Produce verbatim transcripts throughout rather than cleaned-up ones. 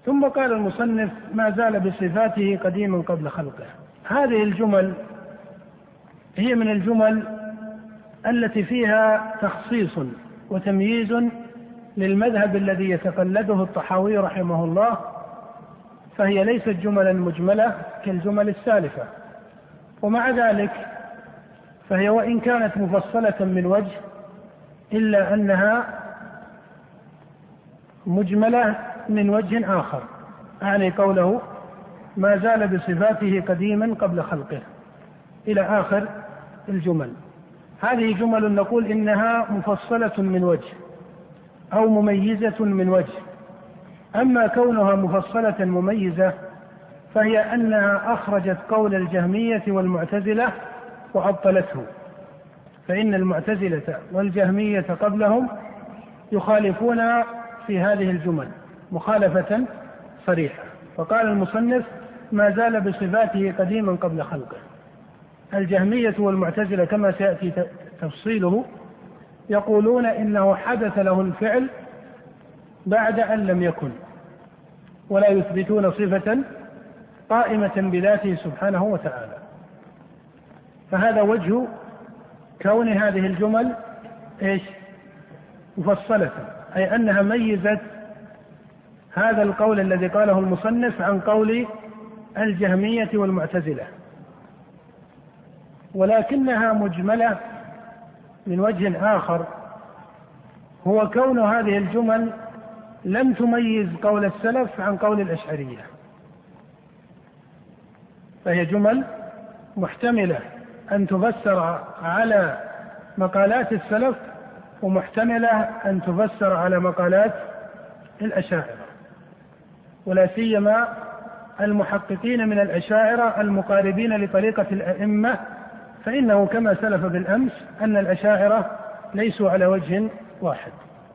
ثم قال المصنف: ما زال بصفاته قديما قبل خلقه. هذه الجمل هي من الجمل التي فيها تخصيص وتمييز للمذهب الذي يتقلده الطحاوي رحمه الله، فهي ليست جملا مجملة كالجمل السالفة، ومع ذلك فهي وإن كانت مفصلة من وجه إلا أنها مجملة من وجه آخر، أعني قوله: ما زال بصفاته قديما قبل خلقه إلى آخر الجمل. هذه جمل نقول إنها مفصلة من وجه أو مميزة من وجه. أما كونها مفصلة مميزة فهي أنها أخرجت قول الجهمية والمعتزلة وأبطلته، فإن المعتزلة والجهمية قبلهم يخالفون في هذه الجمل مخالفة صريحة. فقال المصنف: ما زال بصفاته قديما قبل خلقه. الجهمية والمعتزلة كما سيأتي تفصيله يقولون إنه حدث له الفعل بعد أن لم يكن، ولا يثبتون صفة قائمة بذاته سبحانه وتعالى. فهذا وجه كون هذه الجمل إيش؟ مفصلة، أي أنها ميزت هذا القول الذي قاله المصنف عن قول الجهمية والمعتزلة، ولكنها مجملة من وجه آخر، هو كون هذه الجمل لم تميز قول السلف عن قول الأشعرية، فهي جمل محتملة أن تفسر على مقالات السلف ومحتملة أن تفسر على مقالات الأشاعرة، ولا سيما المحققين من الأشاعرة المقاربين لطريقة الأئمة، فإنه كما سلف بالأمس أن الأشاعرة ليسوا على وجه واحد.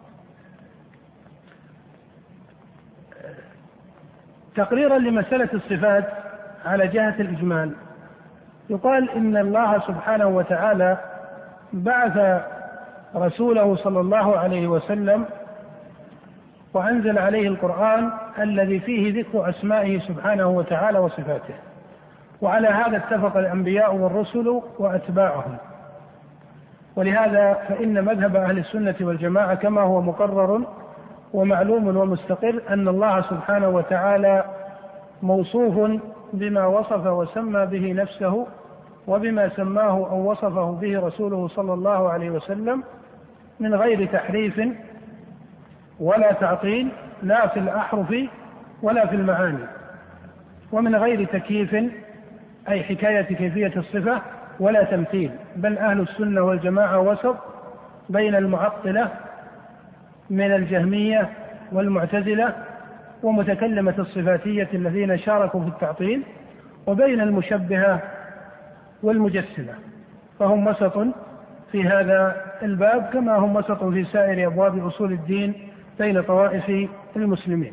تقريرا لمسألة الصفات على جهة الإجمال، يقال إن الله سبحانه وتعالى بعث رسوله صلى الله عليه وسلم وأنزل عليه القرآن الذي فيه ذكر أسمائه سبحانه وتعالى وصفاته، وعلى هذا اتفق الأنبياء والرسل وأتباعهم. ولهذا فإن مذهب أهل السنة والجماعة كما هو مقرر ومعلوم ومستقر أن الله سبحانه وتعالى موصوف بما وصف وسمى به نفسه وبما سماه أو وصفه به رسوله صلى الله عليه وسلم من غير تحريف ولا تعطيل، لا في الأحرف ولا في المعاني، ومن غير تكييف أي حكاية كيفية الصفة ولا تمثيل، بل أهل السنة والجماعة وسط بين المعطلة من الجهمية والمعتزلة ومتكلمة الصفاتية الذين شاركوا في التعطيل، وبين المشبهة والمجسمة، فهم وسط في هذا الباب كما هم وسط في سائر أبواب أصول الدين بين طوائف المسلمين.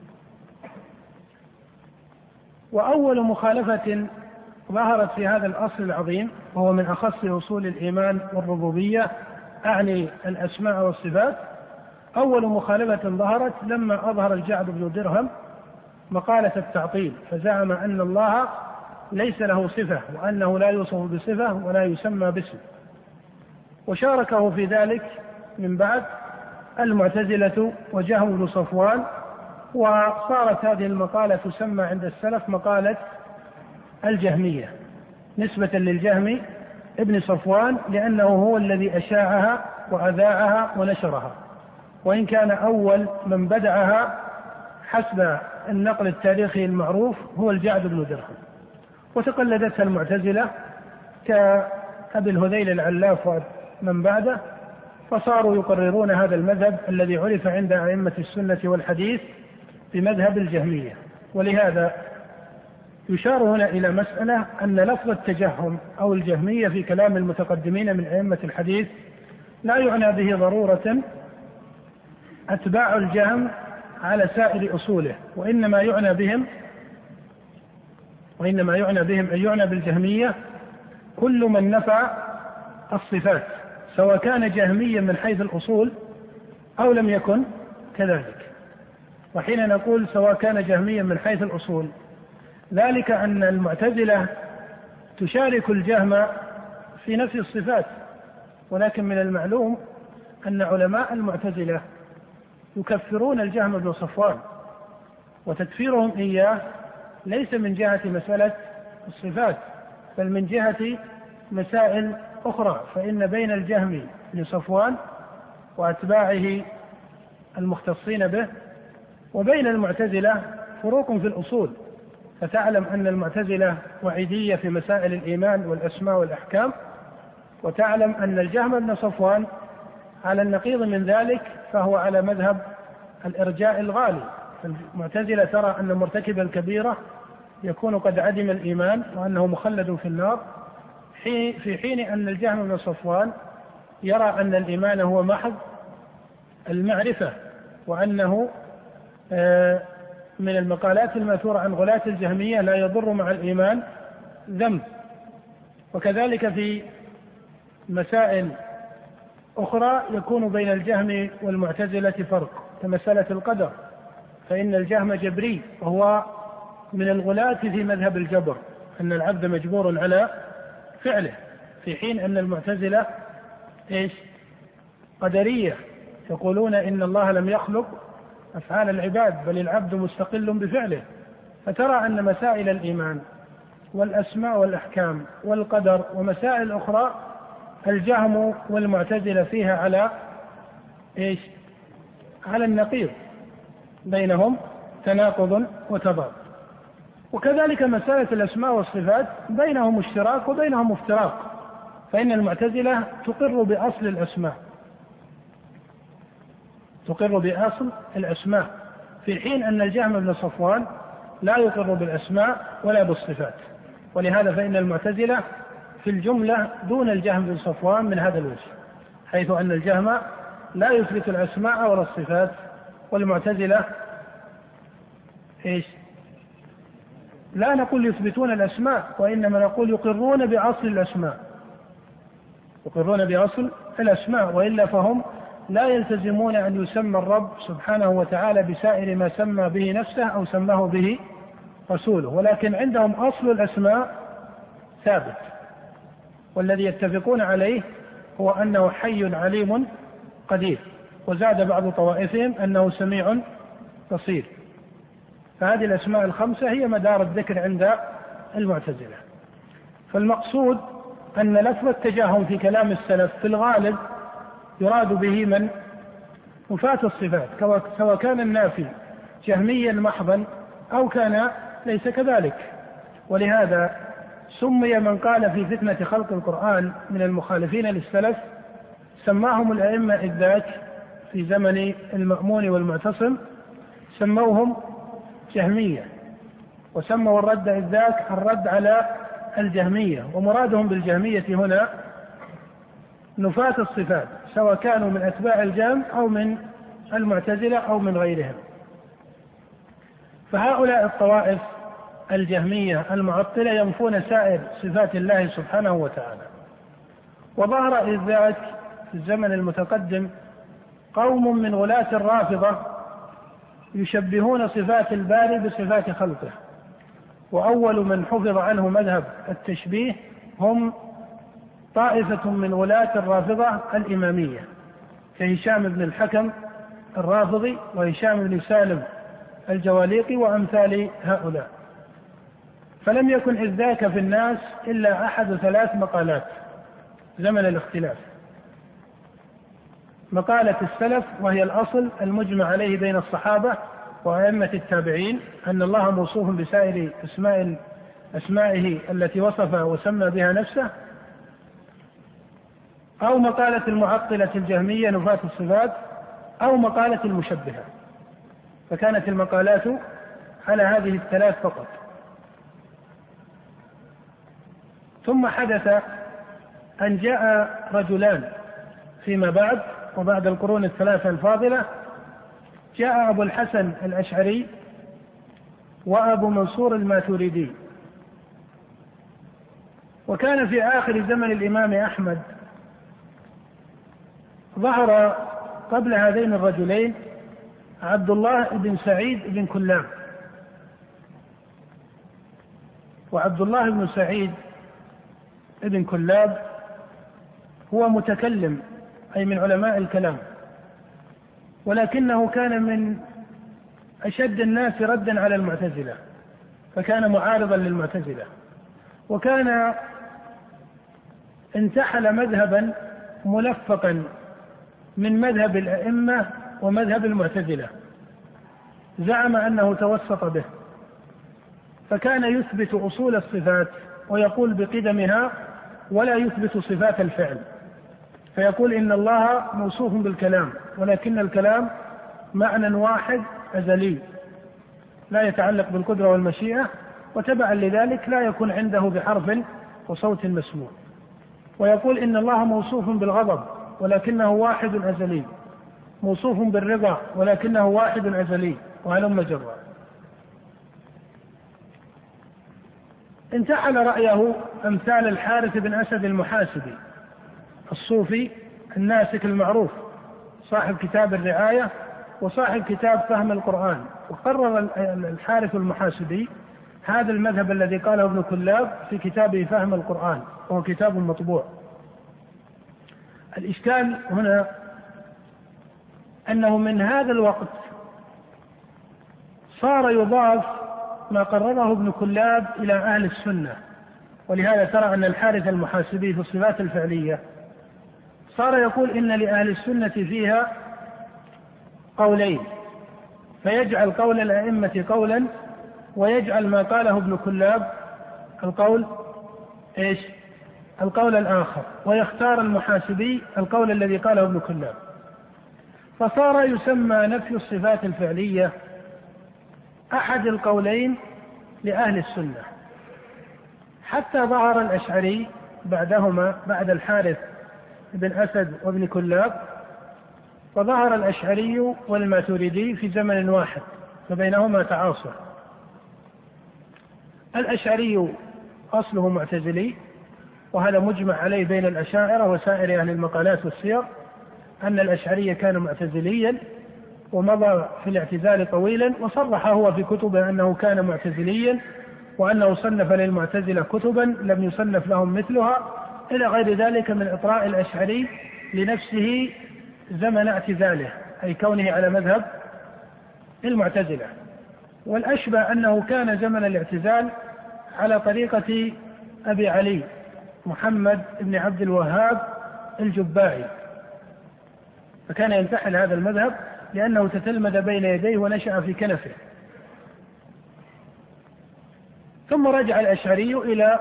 وأول مخالفة ظهرت في هذا الأصل العظيم وهو من أخص أصول الإيمان والربوبية، أعني الأسماء والصفات، أول مخالفة ظهرت لما أظهر الجعد بن درهم مقالة التعطيل، فزعم أن الله ليس له صفة وأنه لا يوصف بصفة ولا يسمى باسم، وشاركه في ذلك من بعد المعتزلة وجهم بن صفوان، وصارت هذه المقالة تسمى عند السلف مقالة الجهمية نسبة للجهم ابن صفوان، لأنه هو الذي أشاعها وأذاعها ونشرها، وإن كان أول من بدعها حسب النقل التاريخي المعروف هو الجعد بن درهم، وتقلدتها المعتزلة كأبي الهذيل العلاف ومن بعده، فصاروا يقررون هذا المذهب الذي عرف عند أئمة السنة والحديث بمذهب الجهمية. ولهذا يشار هنا إلى مسألة أن لفظ التجهم أو الجهمية في كلام المتقدمين من أئمة الحديث لا يعنى به ضرورة أتباع الجهم على سائر أصوله، وإنما يعنى بهم وإنما يعنى بهم أن يعنى بالجهمية كل من نفى الصفات، سواء كان جهميا من حيث الأصول أو لم يكن كذلك. وحين نقول سواء كان جهميا من حيث الأصول ذلك أن المعتزلة تشارك الجهم في نفي الصفات، ولكن من المعلوم أن علماء المعتزلة يكفرون الجهم بن صفوان، وتكفيرهم إياه ليس من جهة مسألة الصفات بل من جهة مسائل أخرى، فإن بين الجهم بن صفوان وأتباعه المختصين به وبين المعتزلة فروق في الأصول، فتعلم أن المعتزلة وعيدية في مسائل الإيمان والأسماء والأحكام، وتعلم أن الجهم بن صفوان على النقيض من ذلك فهو على مذهب الإرجاء الغالي. المعتزلة ترى أن مرتكب الكبيرة يكون قد عدم الإيمان وأنه مخلد في النار، في حين أن الجهم بن صفوان يرى أن الإيمان هو محض المعرفة، وأنه من المقالات الماثورة عن غلاة الجهمية لا يضر مع الإيمان ذنب. وكذلك في مسائل أخرى يكون بين الجهم والمعتزلة فرق، كمسألة القدر، فإن الجهم جبري وهو من الغلاة في مذهب الجبر، أن العبد مجبور على فعله، في حين أن المعتزلة إيش؟ قدرية، يقولون إن الله لم يخلق أفعال العباد بل العبد مستقل بفعله. فترى أن مسائل الإيمان والأسماء والأحكام والقدر ومسائل أخرى الجهم والمعتزلة فيها على إيش؟ على النقيض، بينهم تناقض وتضاد. وكذلك مسألة الأسماء والصفات بينهم اشتراك وبينهم افتراق، فإن المعتزلة تقر بأصل الأسماء تقر بأصل الأسماء في حين أن الجهم بن صفوان لا يقر بالأسماء ولا بالصفات. ولهذا فإن المعتزلة في الجملة دون الجهم بن صفوان من هذا الوجه، حيث أن الجهم لا يثبت الأسماء ولا الصفات، والمعتزلة إيش؟ لا نقول يثبتون الأسماء، وإنما نقول يقرون بأصل الأسماء يقرون بأصل الأسماء وإلا فهم لا يلتزمون أن يسمى الرب سبحانه وتعالى بسائر ما سمى به نفسه أو سماه به رسوله، ولكن عندهم أصل الأسماء ثابت، والذي يتفقون عليه هو أنه حي عليم قدير، وزاد بعض طوائفهم أنه سميع بصير. فهذه الأسماء الخمسة هي مدار الذكر عند المعتزلة. فالمقصود أن لفظ التجاهم في كلام السلف في الغالب يراد به من نفاة الصفات، سواء كان النافي جهميا محضا أو كان ليس كذلك. ولهذا سمي من قال في فتنة خلق القرآن من المخالفين للسلف، سماهم الأئمة إذ ذاك في زمن المأمون والمعتصم سموهم جهمية، وسموا الرد إذ ذاك الرد على الجهمية، ومرادهم بالجهمية هنا نفاة الصفات، سواء كانوا من أتباع الجهم أو من المعتزلة أو من غيرهم. فهؤلاء الطوائف الجهمية المعطلة ينفون سائر صفات الله سبحانه وتعالى. وظهر إذ ذاك في الزمن المتقدم قوم من غلاة الرافضة يشبهون صفات الباري بصفات خلقه، وأول من حفظ عنه مذهب التشبيه هم طائفة من غلاة الرافضة الإمامية كهشام بن الحكم الرافضي وهشام بن سالم الجواليقي وأمثال هؤلاء. فلم يكن إذ ذاك في الناس إلا أحد ثلاث مقالات زمن الاختلاف: مقالة السلف وهي الأصل المجمع عليه بين الصحابة وأئمة التابعين أن الله موصوف بسائر أسماء أسمائه التي وصف وسمى بها نفسه، أو مقالة المعطلة الجهمية نفاة الصفات، أو مقالة المشبهة. فكانت المقالات على هذه الثلاث فقط. ثم حدث أن جاء رجلان فيما بعد وبعد القرون الثلاثة الفاضلة، جاء أبو الحسن الأشعري وأبو منصور الماتريدي. وكان في آخر زمن الإمام أحمد ظهر قبل هذين الرجلين عبد الله بن سعيد بن كلاب. وعبد الله بن سعيد بن كلاب هو متكلم أي من علماء الكلام، ولكنه كان من أشد الناس ردا على المعتزلة، فكان معارضا للمعتزلة، وكان انتحل مذهبا ملفقا من مذهب الأئمة ومذهب المعتزلة، زعم أنه توسط به، فكان يثبت أصول الصفات ويقول بقدمها ولا يثبت صفات الفعل، فيقول إن الله موصوف بالكلام ولكن الكلام معنى واحد أزلي لا يتعلق بالقدرة والمشيئة، وتبعا لذلك لا يكون عنده بحرف وصوت مسموع. ويقول إن الله موصوف بالغضب ولكنه واحد أزلي، موصوف بالرضا ولكنه واحد أزلي، وهلم جرا. انتحل رأيه أمثال الحارث بن أسد المحاسبي الصوفي الناسك المعروف صاحب كتاب الرعاية وصاحب كتاب فهم القرآن. وقرر الحارث المحاسبي هذا المذهب الذي قاله ابن كلاب في كتابه فهم القرآن، وهو كتاب مطبوع. الإشكال هنا أنه من هذا الوقت صار يضاف ما قرره ابن كلاب إلى أهل السنة، ولهذا ترى أن الحارث المحاسبي في الصفات الفعلية صار يقول إن لأهل السنة فيها قولين، فيجعل قول الأئمة قولا ويجعل ما قاله ابن كلاب القول إيش؟ القول الآخر، ويختار المحاسبي القول الذي قاله ابن كلاب، فصار يسمى نفي الصفات الفعلية أحد القولين لأهل السنة، حتى ظهر الأشعري بعدهما بعد الحارث بن أسد وابن كلاب، وظهر الأشعري والماتريدي في زمن واحد فبينهما تعاصر. الأشعري أصله معتزلي، وهذا مجمع عليه بين الأشاعرة وسائر أهل المقالات والسير أن الأشعري كان معتزليا ومضى في الاعتزال طويلا، وصرح هو في كتبه أنه كان معتزليا وأنه صنف للمعتزلة كتبا لم يصنف لهم مثلها إلى غير ذلك من إطراء الأشعري لنفسه زمن اعتزاله، أي كونه على مذهب المعتزلة. والأشبه أنه كان زمن الاعتزال على طريقة أبي علي محمد بن عبد الوهاب الجبائي، فكان ينتحل هذا المذهب لأنه تتلمذ بين يديه ونشأ في كنفه. ثم رجع الأشعري إلى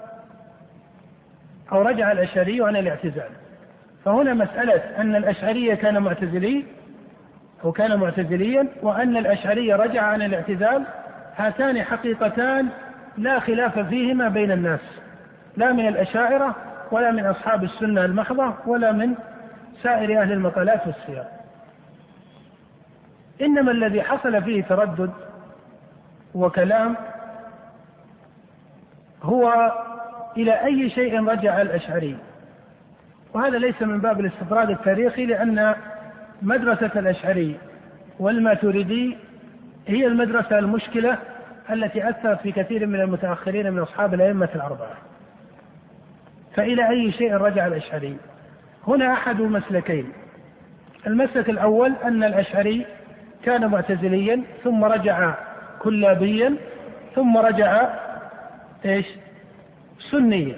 أو رجع الأشعري عن الاعتزال. فهنا مسألة أن الأشعري كان معتزلي أو كان معتزليا وأن الأشعري رجع عن الاعتزال، هاتان حقيقتان لا خلاف فيهما بين الناس، لا من الأشاعرة ولا من أصحاب السنة المحضة ولا من سائر أهل المقالات والسير. إنما الذي حصل فيه تردد وكلام هو إلى أي شيء رجع الأشعري، وهذا ليس من باب الاستطراد التاريخي، لأن مدرسة الأشعري والماتريدي هي المدرسة المشكلة التي أثرت في كثير من المتأخرين من أصحاب الأئمة الأربعة. فإلى أي شيء رجع الأشعري؟ هنا أحد مسلكين. المسلك الأول أن الأشعري كان معتزليا ثم رجع كلابيا ثم رجع إيش؟ سنيا،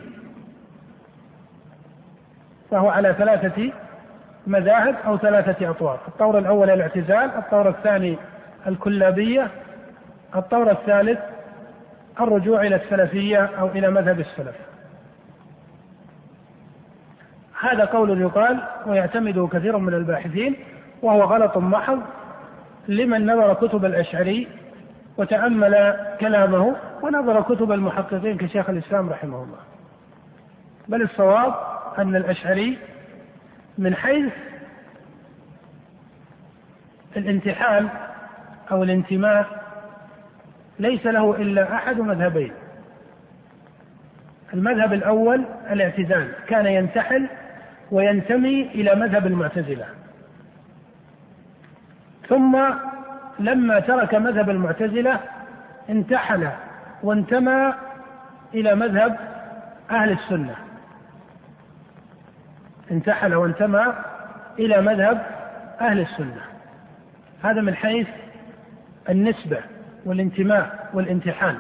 فهو على ثلاثة مذاهب أو ثلاثة أطوار. الطور الأول الاعتزال، الطور الثاني الكلابية، الطور الثالث الرجوع إلى السلفية أو إلى مذهب السلف. هذا قول يقال ويعتمده كثير من الباحثين، وهو غلط محض لمن نظر كتب الأشعري وتأمل كلامه ونظر كتب المحققين كشيخ الإسلام رحمه الله. بل الصواب أن الأشعري من حيث الانتحال أو الانتماء ليس له إلا أحد مذهبين. المذهب الأول الاعتزال، كان ينتحل وينتمي إلى مذهب المعتزلة. ثم لما ترك مذهب المعتزلة انتحل وانتمى إلى مذهب أهل السنة، انتحل وانتمى إلى مذهب أهل السنة. هذا من حيث النسبة والانتماء والانتحال.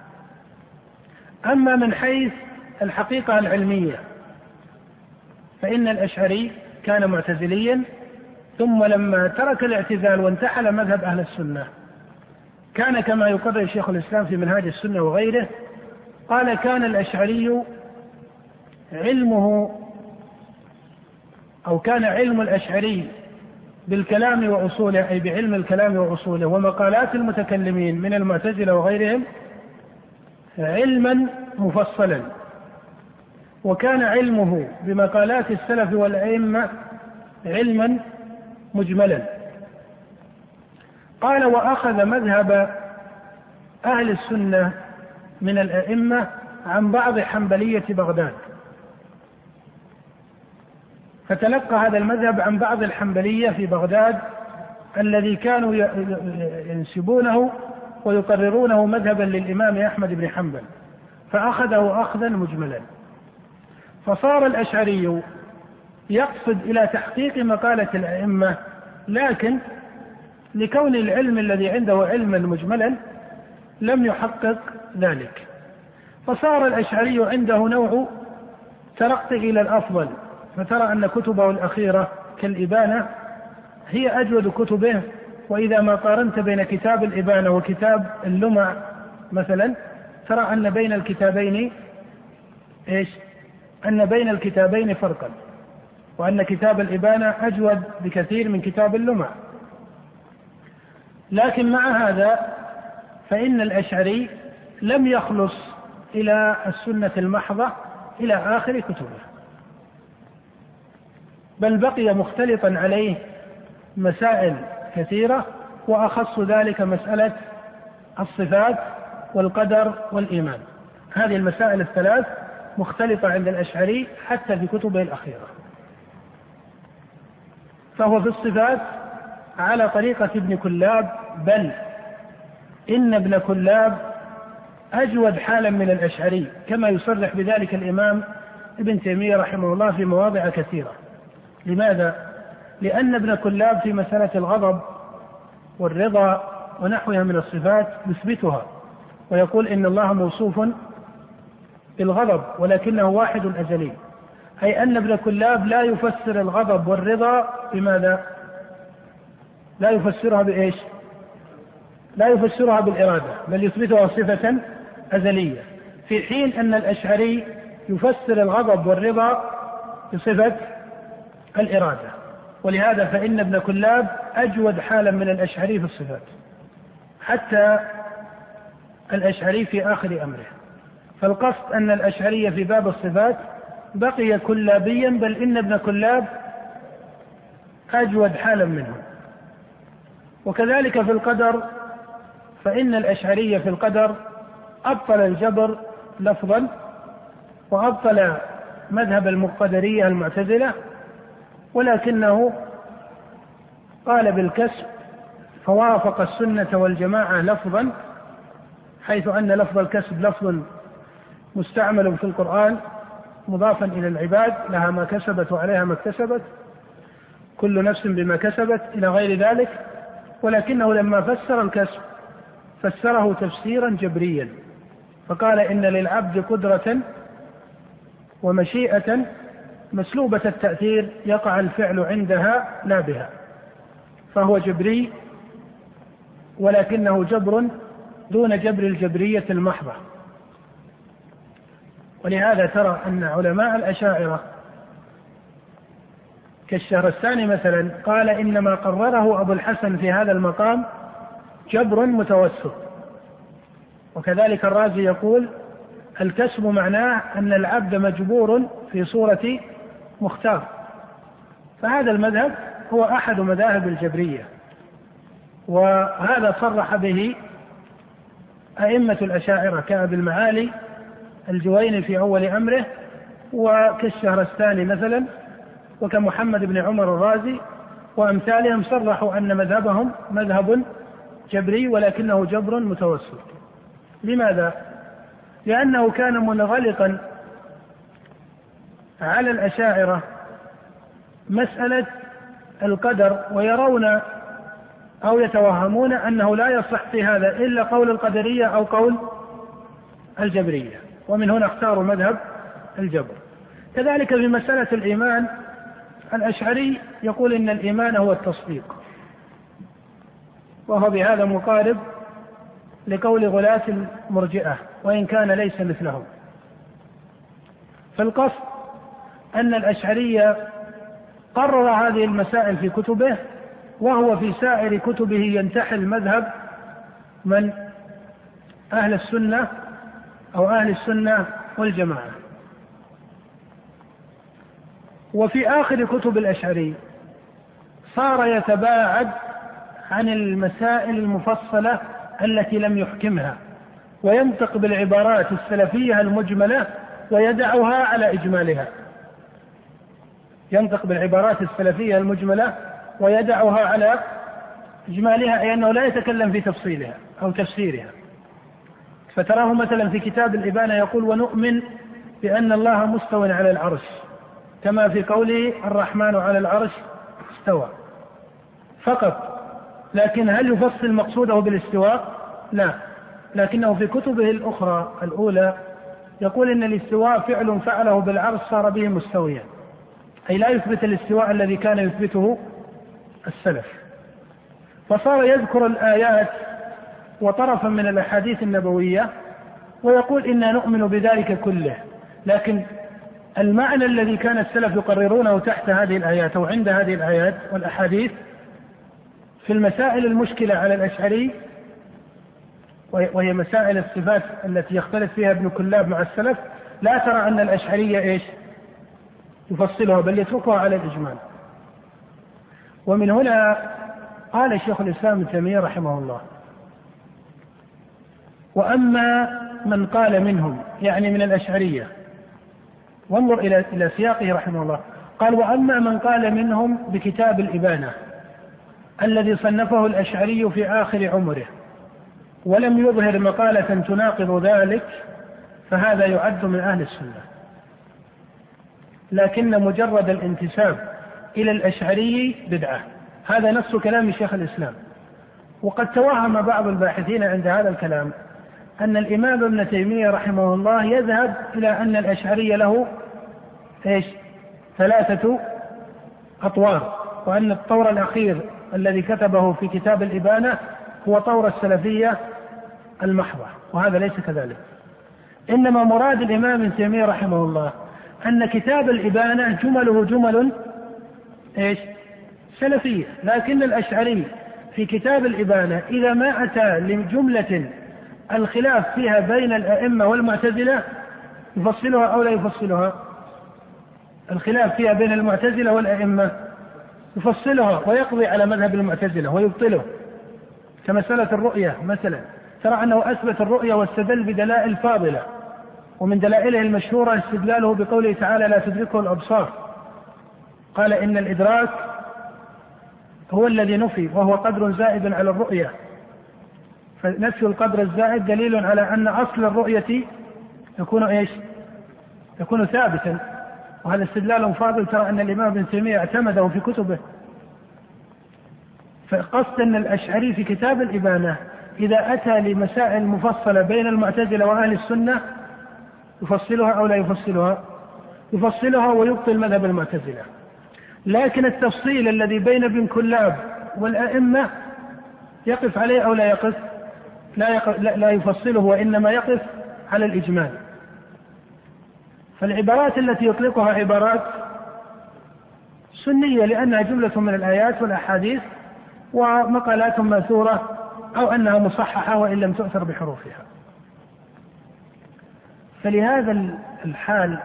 أما من حيث الحقيقة العلمية فإن الأشعري كان معتزليا، ثم لما ترك الاعتزال وانتحل مذهب أهل السنة كان كما يقرر شيخ الإسلام في منهاج السنة وغيره، قال كان الأشعري علمه أو كان علم الأشعري بالكلام وأصوله، أي بعلم الكلام وأصوله ومقالات المتكلمين من المعتزلة وغيرهم علما مفصلا، وكان علمه بمقالات السلف والأئمة علما مجملا. قال وأخذ مذهب أهل السنة من الأئمة عن بعض حنبلية بغداد، فتلقى هذا المذهب عن بعض الحنبلية في بغداد الذي كانوا ينسبونه ويقررونه مذهبا للإمام أحمد بن حنبل، فأخذه أخذا مجملا. فصار الأشعري يقصد إلى تحقيق مقالة الأئمة، لكن لكون العلم الذي عنده علما مجملا لم يحقق ذلك، فصار الأشعري عنده نوع ترقي إلى الأفضل، فترى أن كتبه الأخيرة كالإبانة هي أجود كتبه، وإذا ما قارنت بين كتاب الإبانة وكتاب اللمع مثلا ترى أن بين الكتابين إيش؟ أن بين الكتابين فرقا، وأن كتاب الإبانة أجود بكثير من كتاب اللمع. لكن مع هذا فإن الأشعري لم يخلص إلى السنة المحضة إلى آخر كتبه، بل بقي مختلطا عليه مسائل كثيرة، وأخص ذلك مسألة الصفات والقدر والإيمان. هذه المسائل الثلاث مختلطة عند الأشعري حتى في كتبه الأخيرة. فهو في الصفات على طريقة ابن كلاب، بل إن ابن كلاب أجود حالا من الأشعري، كما يصرح بذلك الإمام ابن تيمية رحمه الله في مواضع كثيرة. لماذا؟ لأن ابن كلاب في مسألة الغضب والرضا ونحوها من الصفات يثبتها ويقول إن الله موصوف بالغضب ولكنه واحد أزلي، أي أن ابن كلاب لا يفسر الغضب والرضا بماذا؟ لا يفسرها بإيش؟ لا يفسرها بالإرادة، بل يثبتها صفة أزلية، في حين أن الأشعري يفسر الغضب والرضا بصفة الإرادة. ولهذا فإن ابن كلاب أجود حالا من الأشعري في الصفات، حتى الأشعري في آخر أمره. فالقصد أن الأشعري في باب الصفات بقي كلابيا، بل إن ابن كلاب أجود حالا منه. وكذلك في القدر، فإن الأشعري في القدر أبطل الجبر لفظا وأبطل مذهب المقدرية المعتزلة، ولكنه قال بالكسب فوافق السنة والجماعة لفظا، حيث أن لفظ الكسب لفظ مستعمل في القرآن مضافا إلى العباد، لها ما كسبت وعليها ما اكتسبت، كل نفس بما كسبت إلى غير ذلك. ولكنه لما فسر الكسب فسره تفسيرا جبريا، فقال إن للعبد قدرة ومشيئة مسلوبة التأثير يقع الفعل عندها لا بها، فهو جبري ولكنه جبر دون جبر الجبرية المحضة. ولهذا ترى أن علماء الأشاعرة كالشهرستاني مثلا قال إنما قرره أبو الحسن في هذا المقام جبر متوسط. وكذلك الرازي يقول الكسب معناه أن العبد مجبور في صورة مختار، فهذا المذهب هو أحد مذاهب الجبرية، وهذا صرح به أئمة الأشاعرة كأبي المعالي الجويني في أول أمره، وكالشهرستاني مثلا، وكمحمد بن عمر الرازي، وأمثالهم صرحوا أن مذهبهم مذهب جبري ولكنه جبر متوسط. لماذا؟ لأنه كان منغلقا على الأشاعرة مسألة القدر، ويرون أو يتوهمون أنه لا يصح في هذا إلا قول القدرية أو قول الجبرية، ومن هنا اختاروا مذهب الجبر. كذلك في مسألة الإيمان الأشعري يقول إن الإيمان هو التصديق، وهو بهذا مقارب لقول غلاة المرجئة وإن كان ليس مثلهم. فالقصد أن الأشعري قرر هذه المسائل في كتبه، وهو في سائر كتبه ينتحل مذهب من أهل السنة أو أهل السنة والجماعة. وفي آخر كتب الأشعري صار يتباعد عن المسائل المفصلة التي لم يحكمها، وينطق بالعبارات السلفية المجملة ويدعها على إجمالها، ينطق بالعبارات السلفية المجملة ويدعها على إجمالها، أي أنه لا يتكلم في تفصيلها أو تفسيرها. فتراه مثلا في كتاب الإبانة يقول: ونؤمن بأن الله مستوى على العرش، كما في قوله الرحمن على العرش استوى فقط، لكن هل يفصل مقصوده بالاستواء؟ لا، لكنه في كتبه الأخرى الأولى يقول إن الاستواء فعل فعله بالعرش صار به مستويا، أي لا يثبت الاستواء الذي كان يثبته السلف. فصار يذكر الآيات وطرفا من الأحاديث النبوية ويقول إنا نؤمن بذلك كله، لكن المعنى الذي كان السلف يقررونه تحت هذه الآيات أو عند هذه الآيات والأحاديث في المسائل المشكلة على الأشعري، وهي مسائل الصفات التي يختلف فيها ابن كلاب مع السلف، لا ترى أن الأشعرية إيش يفصلها، بل يتركها على الإجمال. ومن هنا قال شيخ الإسلام ابن تيمية رحمه الله: وأما من قال منهم، يعني من الأشعرية، وانظر إلى إلى سياقه رحمه الله، قال: وأما من قال منهم بكتاب الإبانة الذي صنفه الأشعري في آخر عمره ولم يظهر مقالة تناقض ذلك، فهذا يعد من أهل السنة، لكن مجرد الانتساب إلى الأشعري بدعة. هذا نص كلام شيخ الإسلام. وقد توهم بعض الباحثين عند هذا الكلام أن الإمام ابن تيمية رحمه الله يذهب إلى أن الأشعري له إيش ثلاثة أطوار، وأن الطور الأخير الذي كتبه في كتاب الإبانة هو طور السلفية المحضة، وهذا ليس كذلك. إنما مراد الإمام ابن تيمية رحمه الله أن كتاب الإبانة جمله جمل إيش سلفية، لكن الأشعري في كتاب الإبانة إذا ما أتى لجملة الخلاف فيها بين الأئمة والمعتزلة يفصلها أو لا يفصلها، الخلاف فيها بين المعتزلة والأئمة يفصلها ويقضي على مذهب المعتزلة ويبطله، كمسألة الرؤية مثلا، ترى أنه أثبت الرؤية واستدل بدلائل فاضلة، ومن دلائله المشهورة استدلاله بقوله تعالى: لا تدركه الأبصار، قال إن الإدراك هو الذي نفي وهو قدر زائد على الرؤية، فنفي القدر الزائد دليل على أن أصل الرؤية يكون إيش يكون ثابتا، وهذا استدلال فاضل ترى أن الإمام ابن تيمية اعتمده في كتبه. فقصد أن الأشعري في كتاب الإبانة إذا أتى لمسائل مفصلة بين المعتزلة وأهل السنة يفصلها أو لا يفصلها، يفصلها ويبطل مذهب المعتزلة. لكن التفصيل الذي بين ابن كلاب والأئمة يقف عليه أو لا يقف لا, يقف لا يفصله، وإنما يقف على الإجمال. فالعبارات التي يطلقها عبارات سنية لأنها جملة من الآيات والأحاديث ومقالات ماثورة أو أنها مصححة وإن لم تؤثر بحروفها. فلهذا الحال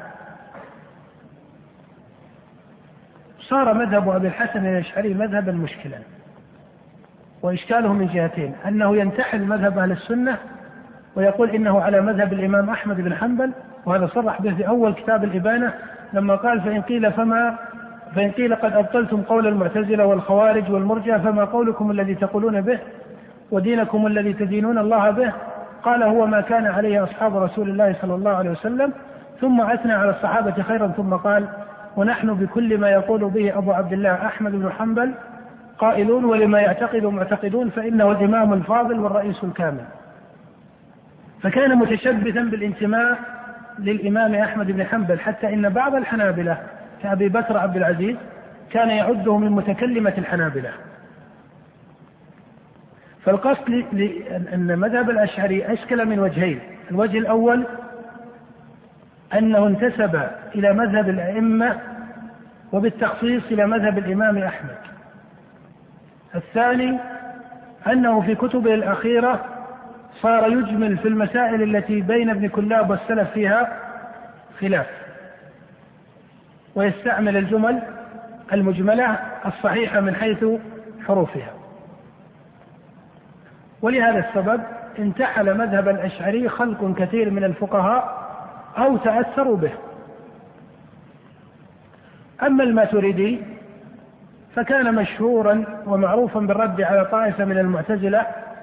صار مذهب أبي الحسن الأشعري مذهبا مشكلا، وإشكاله من جهتين: أنه ينتحل مذهب أهل السنة ويقول إنه على مذهب الإمام أحمد بن حنبل، وهذا صرح به في أول كتاب الإبانة لما قال: فإن قيل فما فإن قيل قد أبطلتم قول المعتزلة والخوارج والمرجئة فما قولكم الذي تقولون به ودينكم الذي تدينون الله به؟ قال هو ما كان عليه أصحاب رسول الله صلى الله عليه وسلم، ثم أثنى على الصحابة خيرا ثم قال ونحن بكل ما يقول به أبو عبد الله أحمد بن حنبل قائلون، ولما يعتقد معتقدون، فإنه الإمام الفاضل والرئيس الكامل. فكان متشبثا بالانتماء للإمام أحمد بن حنبل، حتى إن بعض الحنابلة كأبي بكر عبد العزيز كان يعده من متكلمة الحنابلة. فالقصد أن مذهب الأشعري أشكل من وجهين: الوجه الأول أنه انتسب إلى مذهب الأئمة وبالتخصيص إلى مذهب الإمام أحمد. الثاني أنه في كتبه الأخيرة صار يجمل في المسائل التي بين ابن كلاب والسلف فيها خلاف، ويستعمل الجمل المجملة الصحيحة من حيث حروفها. ولهذا السبب انتحل مذهب الأشعري خلق كثير من الفقهاء أو تأثروا به. أما الماتريدي فكان مشهورا ومعروفا بالرد على طائفة من المعتزلة،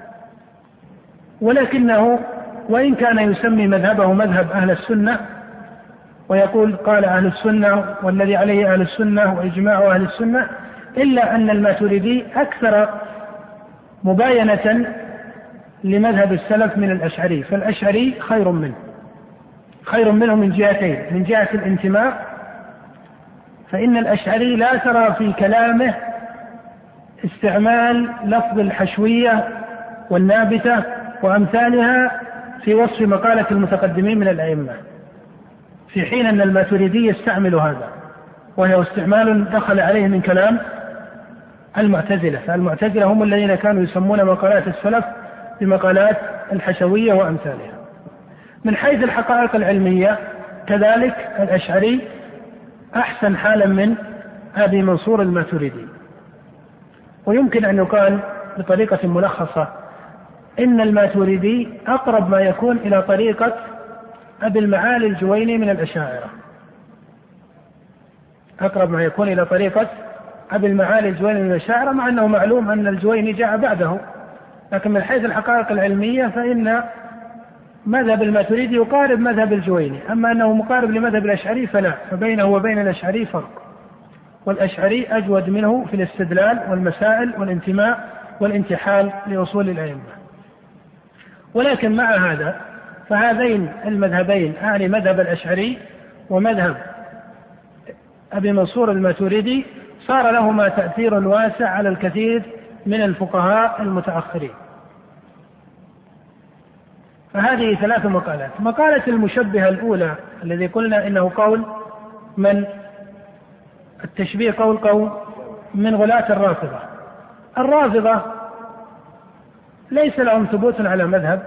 ولكنه وإن كان يسمي مذهبه مذهب أهل السنة ويقول قال أهل السنة والذي عليه أهل السنة وإجماع أهل السنة، إلا أن الماتريدي أكثر مباينة لمذهب السلف من الأشعري. فالأشعري خير منه خير منه من جهتين: من جهة الانتماء، فإن الأشعري لا ترى في كلامه استعمال لفظ الحشوية والنابتة وأمثالها في وصف مقالة المتقدمين من الأئمة، في حين أن الماتريدي يستعمل هذا، وهو استعمال دخل عليه من كلام المعتزلة. فالمعتزلة هم الذين كانوا يسمون مقالات السلف بمقالات الحشوية وأمثالها. من حيث الحقائق العلمية كذلك الأشعري أحسن حالا من أبي منصور الماتريدي. ويمكن أن يقال بطريقة ملخصة إن الماتريدي أقرب ما يكون إلى طريقة أبي المعالي الجويني من الأشاعرة، أقرب ما يكون إلى طريقة أبي المعالي الجويني من الأشاعرة، مع أنه معلوم أن الجويني جاء بعده، لكن من حيث الحقائق العلمية فإن مذهب الماتريدي يقارب مذهب الجويني، أما أنه مقارب لمذهب الأشعري فلا، فبينه وبين الأشعري فرق، والأشعري أجود منه في الاستدلال والمسائل والانتماء والانتحال لأصول الأئمة. ولكن مع هذا فهذين المذهبين، أعني مذهب الأشعري ومذهب أبي منصور الماتريدي، صار لهما تأثير واسع على الكثير من الفقهاء المتأخرين. فهذه ثلاث مقالات. مقالة المشبهة الأولى الذي قلنا إنه قول من التشبيه قول قول من غلاة الرافضة. الرافضة ليس لهم ثبوت على مذهب،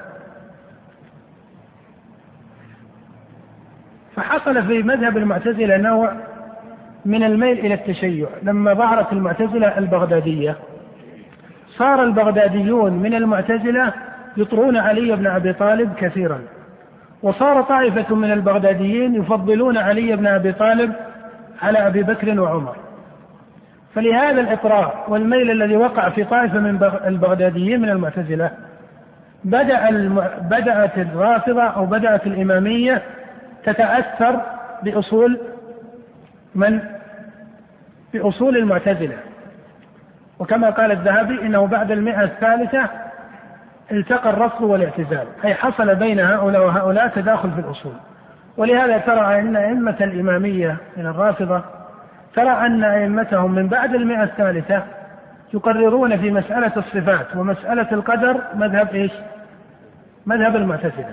فحصل في مذهب المعتزلة نوع من الميل إلى التشيع. لما ظهرت المعتزلة البغدادية صار البغداديون من المعتزلة يطرون علي بن أبي طالب كثيرا، وصار طائفة من البغداديين يفضلون علي بن أبي طالب على أبي بكر وعمر. فلهذا الإطراء والميل الذي وقع في طائفة من البغداديين من المعتزلة بدأ الم... بدأت الرافضة أو بدأت الإمامية تتأثر بأصول من بأصول المعتزلة. وكما قال الذهبي إنه بعد المئة الثالثة التقى الرفض والاعتزال، أي حصل بين هؤلاء وهؤلاء تداخل في الأصول. ولهذا ترى أن أئمة الإمامية من الرافضة ترى أن أئمتهم من بعد المئة الثالثة يقررون في مسألة الصفات ومسألة القدر مذهب إيش؟ مذهب المعتزلة،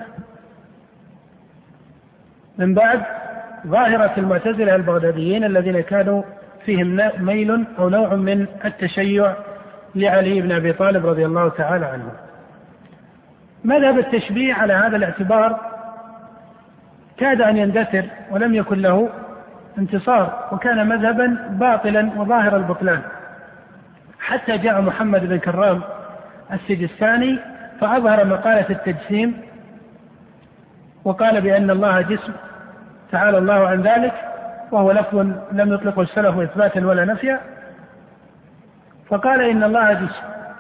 من بعد ظاهرة المعتزلة البغداديين الذين كانوا فيهم ميل أو نوع من التشيع لعلي بن أبي طالب رضي الله تعالى عنه. مذهب التشبيه على هذا الاعتبار كاد أن يندثر ولم يكن له انتصار، وكان مذهبا باطلا وظاهر البطلان، حتى جاء محمد بن كرام السجستاني فأظهر مقالة التجسيم وقال بأن الله جسم تعالى الله عن ذلك، وهو لفظ لم يطلقه السلف إثباتا ولا نفيا، فقال إن الله جسم،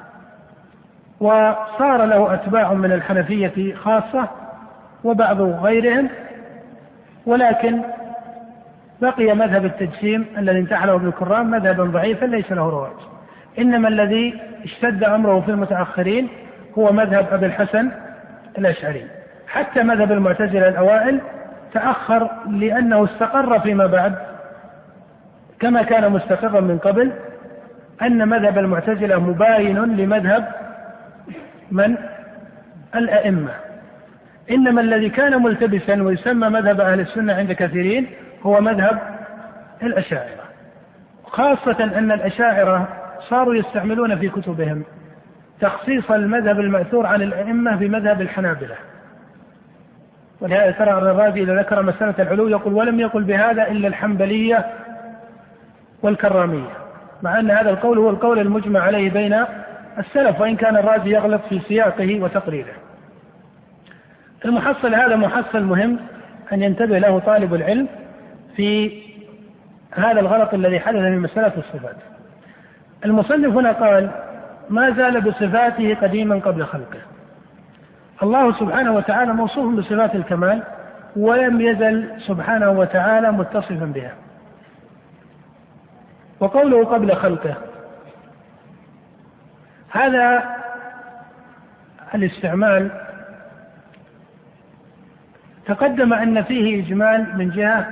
وصار له أتباع من الحنفية خاصة وبعض غيرهم، ولكن بقي مذهب التجسيم الذي انتحله ابن كرام مذهبا ضعيفا ليس له رواج. إنما الذي اشتد أمره في المتأخرين هو مذهب أبي الحسن الأشعري، حتى مذهب المعتزلة الأوائل تأخر لأنه استقر فيما بعد كما كان مستقرا من قبل أن مذهب المعتزلة مباين لمذهب من الأئمة. إنما الذي كان ملتبسا ويسمى مذهب أهل السنة عند كثيرين هو مذهب الأشاعرة، خاصة أن الأشاعرة صاروا يستعملون في كتبهم تخصيص المذهب المأثور عن الأئمة بمذهب الحنابلة. ولهذا ترى الرازي إذا ذكر مسألة العلو يقول ولم يقل بهذا إلا الحنبلية والكرامية، مع أن هذا القول هو القول المجمع عليه بين السلف، وإن كان الرازي يغلط في سياقه وتقريره. المحصل هذا محصل مهم أن ينتبه له طالب العلم في هذا الغلط الذي حدث من مسألة الصفات. المصنف هنا قال ما زال بصفاته قديما قبل خلقه. الله سبحانه وتعالى موصوف بصفات الكمال ولم يزل سبحانه وتعالى متصفا بها. وقوله قبل خلقه هذا الاستعمال تقدم أن فيه إجمال من جهة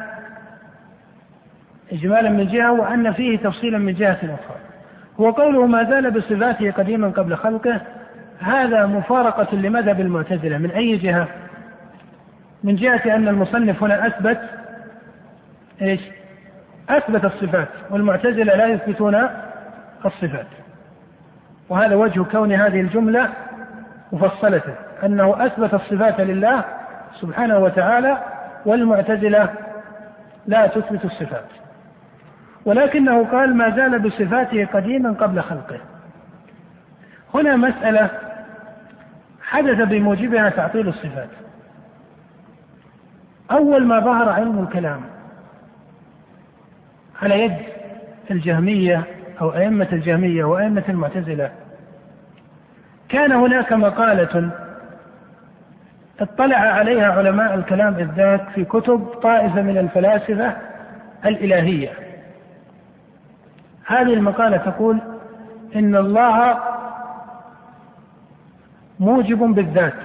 إجمالا من جهة وأن فيه تفصيلا من جهة أخرى. هو قوله ما زال بصفاته قديما قبل خلقه، هذا مفارقة لمذهب المعتزلة. من أي جهة؟ من جهة أن المصنف هنا أثبت إيش؟ أثبت الصفات، والمعتزلة لا يثبتون الصفات. وهذا وجه كون هذه الجملة مفصلة، أنه أثبت الصفات لله سبحانه وتعالى والمعتزلة لا تثبت الصفات. ولكنه قال ما زال بصفاته قديما قبل خلقه. هنا مسألة حدث بموجبها تعطيل الصفات. أول ما ظهر علم الكلام على يد الجهمية أو أئمة الجهمية وأئمة المعتزلة كان هناك مقالة اطلع عليها علماء الكلام إذ ذاك في كتب طائفة من الفلاسفة الإلهية. هذه المقالة تقول إن الله موجب بالذات.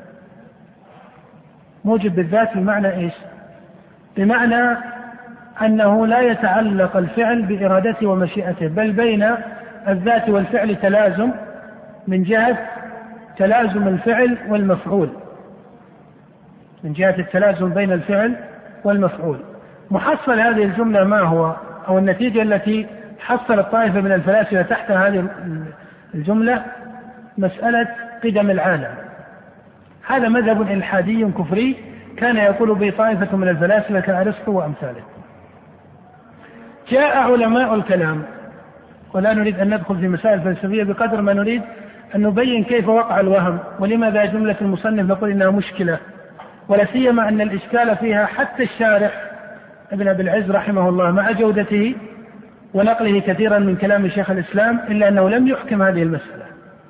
موجب بالذات بمعنى إيش؟ بمعنى أنه لا يتعلق الفعل بإرادته ومشيئته، بل بين الذات والفعل تلازم من جهة تلازم الفعل والمفعول، من جهة التلازم بين الفعل والمفعول. محصل هذه الجملة ما هو، أو النتيجة التي حصلت طائفة من الفلاسفة تحت هذه الجملة؟ مسألة قدم العالم. هذا مذهب إلحادي كفري كان يقول به طائفة من الفلاسفة كأرسطو وأمثاله. جاء علماء الكلام، ولا نريد أن ندخل في مسائل فلسفية بقدر ما نريد أن نبين كيف وقع الوهم ولماذا جملة المصنف نقول إنها مشكلة، ولا سيما أن الإشكال فيها حتى الشارح ابن أبي العز رحمه الله مع جودته ونقله كثيرا من كلام شيخ الإسلام إلا أنه لم يحكم هذه المسألة.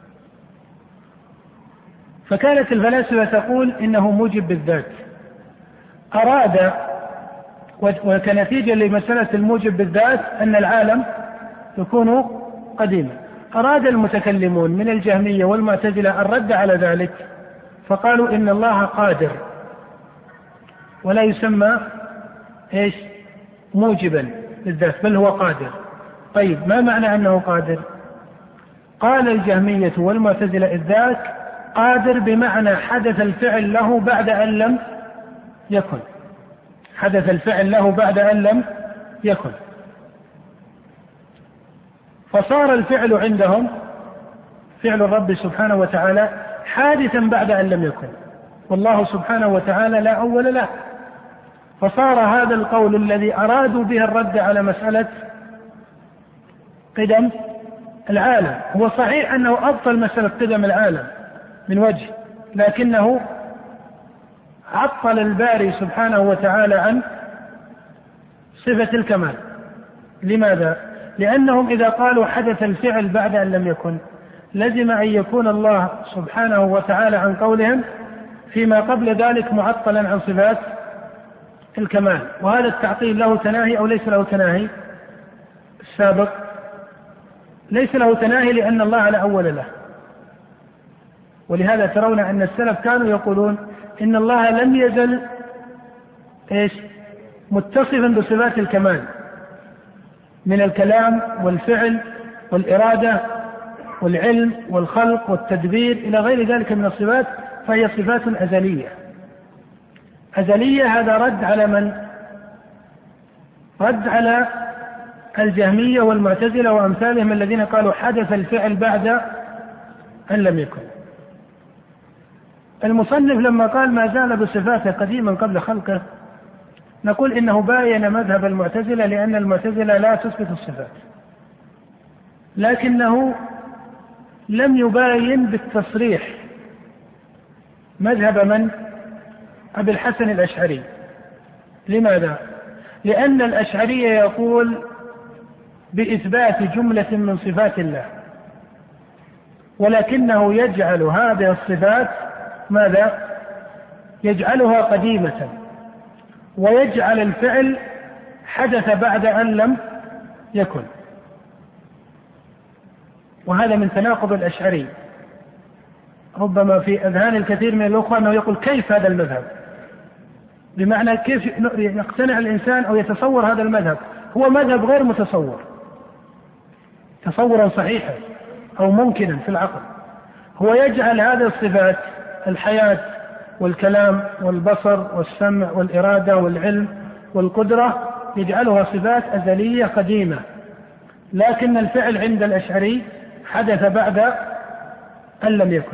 فكانت الفلاسفة تقول إنه موجب بالذات، أراد وكنتيجة لمسألة الموجب بالذات أن العالم يكون قديما. أراد المتكلمون من الجهمية والمعتزلة الرد على ذلك، فقالوا إن الله قادر ولا يسمى إيش؟ موجبا بالذات، بل هو قادر. طيب ما معنى أنه قادر؟ قال الجهمية والمعتزلة إذ ذاك قادر بمعنى حدث الفعل له بعد أن لم يكن، حدث الفعل له بعد أن لم يكن، فصار الفعل عندهم فعل الرب سبحانه وتعالى حادثا بعد أن لم يكن، والله سبحانه وتعالى لا أول له. فصار هذا القول الذي أرادوا به الرد على مسألة قدم العالم، هو صحيح أنه أبطل مسألة قدم العالم من وجه، لكنه عطل الباري سبحانه وتعالى عن صفة الكمال. لماذا؟ لأنهم إذا قالوا حدث الفعل بعد أن لم يكن لزم أن يكون الله سبحانه وتعالى عن قولهم فيما قبل ذلك معطلا عن صفات الكمال، وهذا التعطيل له تناهي أو ليس له تناهي؟ السابق ليس له تناهي لأن الله لا أول له، ولهذا ترون أن السلف كانوا يقولون إن الله لم يزل إيش متصفا بصفات الكمال من الكلام والفعل والإرادة والعلم والخلق والتدبير إلى غير ذلك من الصفات، فهي صفات أزلية. أزلية هذا رد على من؟ رد على الجهمية والمعتزلة وأمثالهم الذين قالوا حدث الفعل بعد أن لم يكن. المصنف لما قال ما زال بصفاته قديما قبل خلقه نقول إنه باين مذهب المعتزلة، لأن المعتزلة لا تثبت الصفات، لكنه لم يباين بالتصريح مذهب من؟ أبي الحسن الأشعري. لماذا؟ لأن الأشعري يقول بإثبات جملة من صفات الله، ولكنه يجعل هذه الصفات ماذا؟ يجعلها قديمة، ويجعل الفعل حدث بعد أن لم يكن، وهذا من تناقض الأشعري. ربما في أذهان الكثير من الأخوة أنه يقول كيف هذا المذهب، بمعنى كيف يقتنع الإنسان أو يتصور هذا المذهب؟ هو مذهب غير متصور تصورا صحيحا أو ممكنا في العقل. هو يجعل هذه الصفات الحياة والكلام والبصر والسمع والإرادة والعلم والقدرة يجعلها صفات أزلية قديمة، لكن الفعل عند الأشعري حدث بعد أن لم يكن.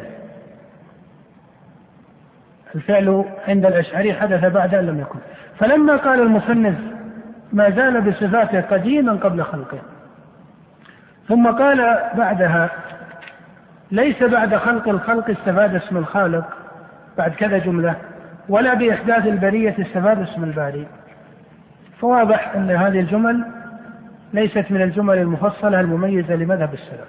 الفعل عند الأشعري حدث بعد أن لم يكن. فلما قال المصنف ما زال بصفاته قديما قبل خلقه، ثم قال بعدها ليس بعد خلق الخلق استفاد اسم الخالق بعد كذا جملة، ولا بإحداث البرية استفاد اسم الباري، فواضح أن هذه الجمل ليست من الجمل المفصلة المميزة لمذهب السلف،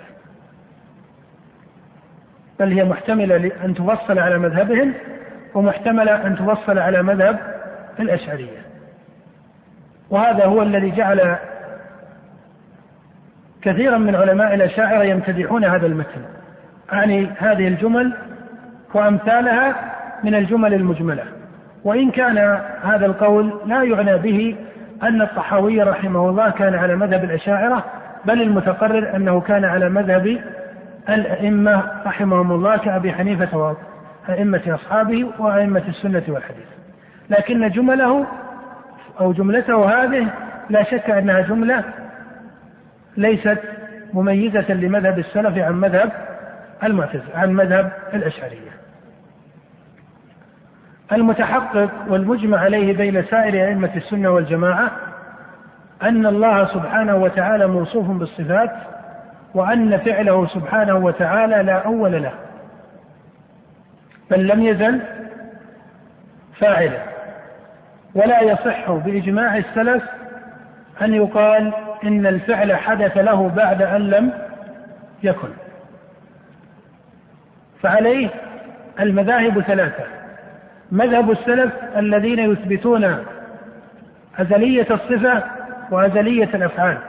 بل هي محتملة أن تفصل على مذهبهم ومحتملة أن تفصل على مذهب الأشعرية. وهذا هو الذي جعل كثيرا من علماء الأشاعرة يمتدحون هذا المتن، يعني هذه الجمل وأمثالها من الجمل المجملة. وإن كان هذا القول لا يعنى به أن الطحاوي رحمه الله كان على مذهب الأشاعرة، بل المتقرر أنه كان على مذهب الأئمة رحمهم الله كأبي حنيفة وأئمة أصحابه وأئمة السنة والحديث، لكن جمله أو جملته هذه لا شك أنها جملة ليست مميزة لمذهب السلف عن مذهب المعتزلة عن مذهب الأشعرية. المتحقق والمجمع عليه بين سائر أئمة السنة والجماعة أن الله سبحانه وتعالى موصوف بالصفات، وأن فعله سبحانه وتعالى لا أول له، بل لم يزل فاعلا. ولا يصح بإجماع السلف أن يقال إن الفعل حدث له بعد أن لم يكن. فعليه المذاهب ثلاثة: مذهب السلف الذين يثبتون أزلية الصفة وأزلية الأفعال،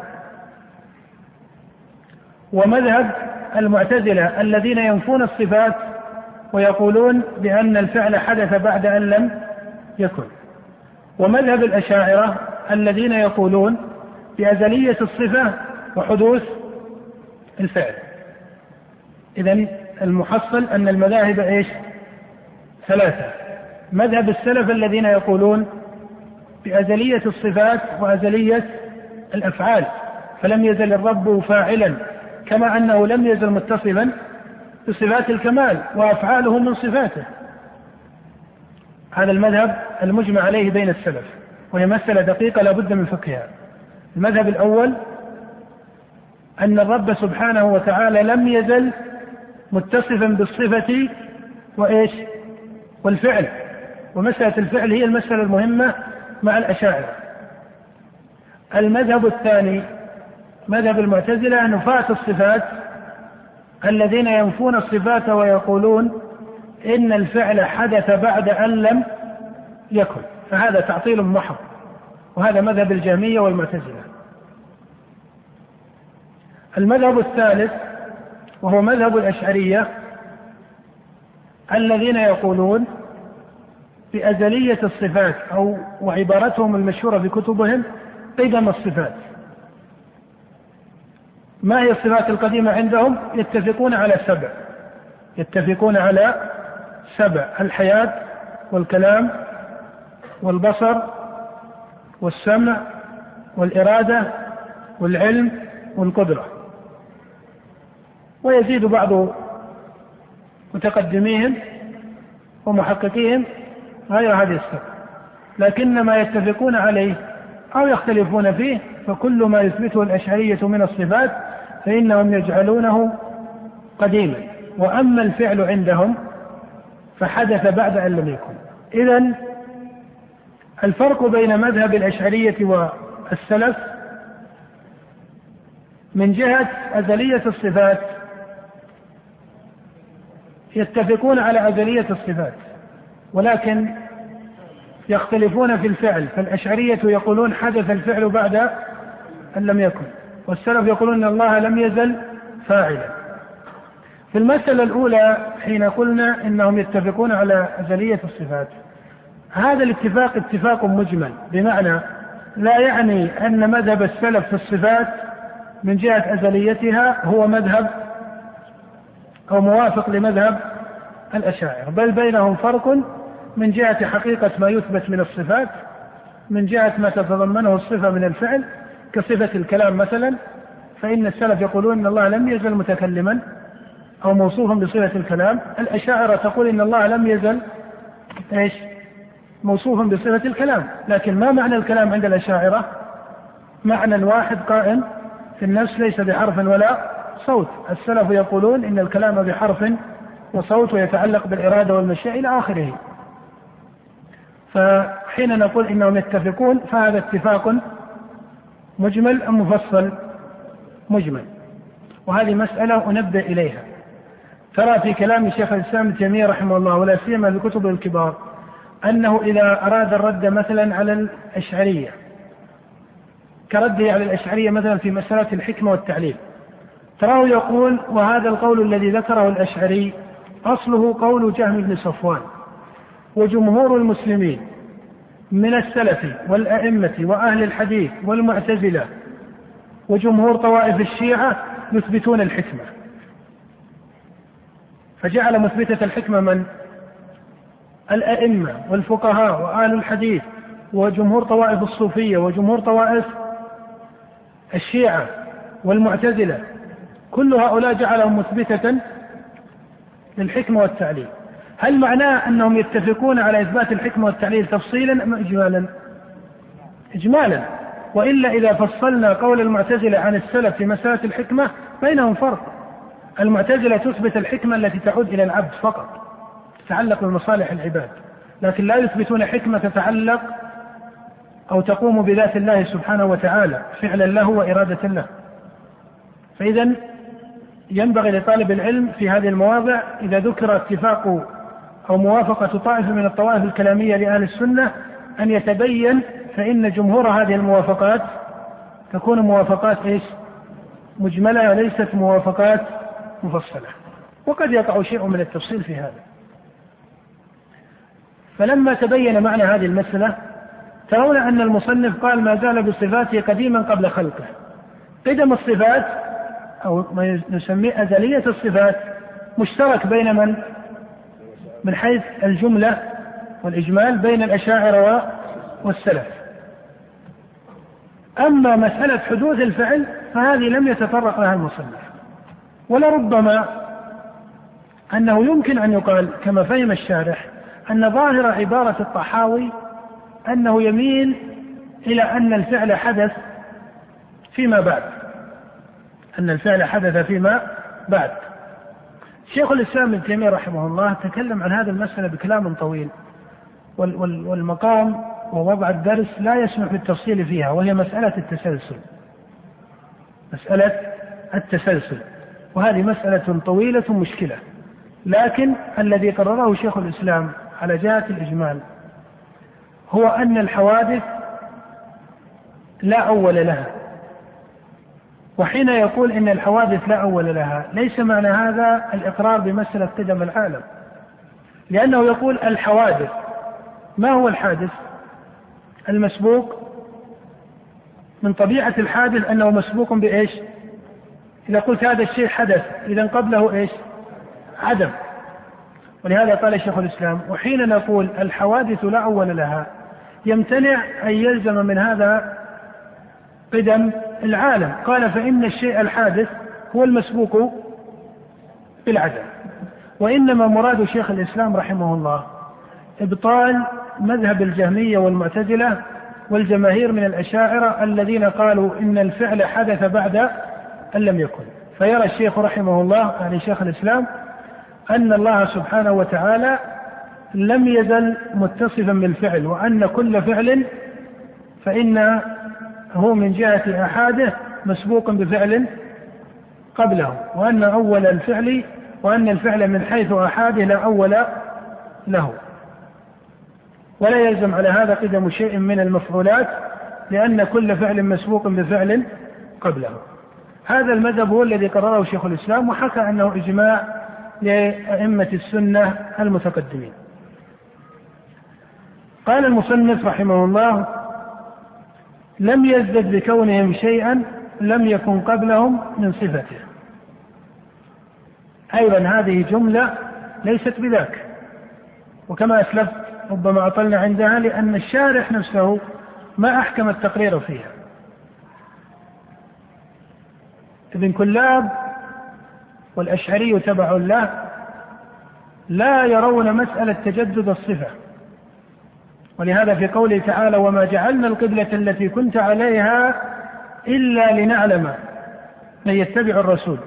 ومذهب المعتزلة الذين ينفون الصفات ويقولون بأن الفعل حدث بعد أن لم يكن، ومذهب الأشاعرة الذين يقولون بأزلية الصفة وحدوث الفعل. إذن المحصل أن المذاهب إيش؟ ثلاثة: مذهب السلف الذين يقولون بأزلية الصفات وأزلية الأفعال، فلم يزل الرب فاعلا كما أنه لم يزل متصفا بصفات الكمال وأفعاله من صفاته. هذا المذهب المجمع عليه بين السلف، وهي مسألة دقيقة لا بد من فقهها. المذهب الأول أن الرب سبحانه وتعالى لم يزل متصفا بالصفة وإيش؟ والفعل، ومسألة الفعل هي المسألة المهمة مع الأشاعرة. المذهب الثاني مذهب المعتزلة نفاة الصفات الذين ينفون الصفات ويقولون إن الفعل حدث بعد أن لم يكن، فهذا تعطيل محض، وهذا مذهب الجهمية والمعتزلة. المذهب الثالث وهو مذهب الأشعرية الذين يقولون بأزلية الصفات، أو وعبارتهم المشهورة في كتبهم قدم الصفات. ما هي الصفات القديمة عندهم؟ يتفقون على سبع يتفقون على سبع: الحياة والكلام والبصر والسمع والإرادة والعلم والقدرة. ويزيد بعض متقدميهم ومحققيهم غير هذه السبع، لكن ما يتفقون عليه أو يختلفون فيه فكل ما يثبته الأشعرية من الصفات فإنهم يجعلونه قديما، وأما الفعل عندهم فحدث بعد أن لم يكن. إذن الفرق بين مذهب الأشعرية والسلف من جهة أزلية الصفات يتفقون على أزلية الصفات، ولكن يختلفون في الفعل، فالأشعرية يقولون حدث الفعل بعد أن لم يكن، والسلف يقولون أن الله لم يزل فاعلا. في المسألة الأولى حين قلنا إنهم يتفقون على أزلية الصفات، هذا الاتفاق اتفاق مجمل، بمعنى لا يعني أن مذهب السلف في الصفات من جهة أزليتها هو مذهب أو موافق لمذهب الأشاعرة، بل بينهم فرق من جهة حقيقة ما يثبت من الصفات، من جهة ما تتضمنه الصفة من الفعل، كصفة الكلام مثلا، فإن السلف يقولون إن الله لم يزل متكلما أو موصوفا بصفة الكلام. الأشاعرة تقول إن الله لم يزل إيش؟ موصوفا بصفة الكلام، لكن ما معنى الكلام عند الأشاعرة؟ معنى واحد قائم في النفس ليس بحرف ولا صوت. السلف يقولون إن الكلام بحرف وصوت ويتعلق بالإرادة والمشيئة إلى آخره. فحين نقول إنهم يتفقون فهذا اتفاق مجمل أم مفصل؟ مجمل. وهذه مسألة أنبه إليها. ترى في كلام شيخ الإسلام ابن تيمية رحمه الله ولا سيما الكتب الكبار أنه إذا أراد الرد مثلا على الأشعرية كرده على الأشعرية مثلا في مسألة الحكمة والتعليل، تراه يقول: وهذا القول الذي ذكره الأشعري أصله قول جهم بن صفوان، وجمهور المسلمين من السلف والأئمة وأهل الحديث والمعتزلة وجمهور طوائف الشيعة يثبتون الحكمة. فجعل مثبتة الحكمة من؟ الأئمة والفقهاء وأهل الحديث وجمهور طوائف الصوفية وجمهور طوائف الشيعة والمعتزلة، كل هؤلاء جعلهم مثبتة للحكمة والتعليل. هل معناه أنهم يتفقون على إثبات الحكمة والتعليل تفصيلا أم إجمالا؟ إجمالا. وإلا إذا فصلنا قول المعتزلة عن السلف في مسألة الحكمة بينهم فرق. المعتزلة تثبت الحكمة التي تعود إلى العبد فقط، تتعلق بمصالح العباد، لكن لا يثبتون حكمة تتعلق أو تقوم بذات الله سبحانه وتعالى فعلا له وإرادة له. فإذا ينبغي لطالب العلم في هذه المواضع إذا ذكر اتفاق أو موافقة طائفة من الطوائف الكلامية لأهل السنة أن يتبين فإن جمهور هذه الموافقات تكون موافقات إيش؟ مجملة وليست موافقات مفصلة، وقد يقع شيء من التفصيل في هذا. فلما تبين معنى هذه المسألة ترون أن المصنف قال ما زال بصفاته قديما قبل خلقه. قدم الصفات أو ما نسميه أزلية الصفات مشترك بين من؟ من حيث الجملة والإجمال بين الأشاعرة والسلف. أما مسألة حدوث الفعل فهذه لم يتطرق لها المصنف، ولربما أنه يمكن أن يقال كما فهم الشارح أن ظاهر عبارة الطحاوي أنه يميل إلى أن الفعل حدث فيما بعد أن الفعل حدث فيما بعد. شيخ الإسلام ابن تيمية رحمه الله تكلم عن هذه المسألة بكلام طويل، والمقام ووضع الدرس لا يسمح بالتفصيل فيها، وهي مسألة التسلسل، مسألة التسلسل، وهذه مسألة طويلة مشكلة. لكن الذي قرره شيخ الإسلام على جهة الإجمال هو أن الحوادث لا أول لها. وحين يقول إن الحوادث لا أول لها ليس معنى هذا الإقرار بمسألة قدم العالم، لأنه يقول الحوادث. ما هو الحادث؟ المسبوق من طبيعة الحادث أنه مسبوق بإيش؟ إذا قلت هذا الشيء حدث إذا قبله إيش؟ عدم. ولهذا قال شيخ الإسلام وحين نقول الحوادث لا أول لها يمتنع أن يلزم من هذا قدم العالم. قال فإن الشيء الحادث هو المسبوق بالعدم. وإنما مراد شيخ الإسلام رحمه الله إبطال مذهب الجهمية والمعتزلة والجماهير من الأشاعرة الذين قالوا إن الفعل حدث بعد أن لم يكن. فيرى الشيخ رحمه الله يعني شيخ الإسلام أن الله سبحانه وتعالى لم يزل متصفا بالفعل، وأن كل فعل فإن هو من جهة أحاده مسبوق بفعل قبله، وأن أول الفعل وأن الفعل من حيث أحاده لا أول له، ولا يلزم على هذا قدم شيء من المفعولات لأن كل فعل مسبوق بفعل قبله. هذا المذهب هو الذي قرره شيخ الإسلام، وحكى أنه إجماع لأئمة السنة المتقدمين. قال المصنف رحمه الله لم يزدد بكونهم شيئا لم يكن قبلهم من صفته. أيضا هذه جملة ليست بذاك، وكما أسلفت ربما أطلنا عندها لأن الشارح نفسه ما أحكم التقرير فيها. ابن كلاب والأشعري تبع له لا يرون مسألة تجدد الصفة، ولهذا في قوله تعالى وما جعلنا القبلة التي كنت عليها إلا لنعلم من يتبع الرسول.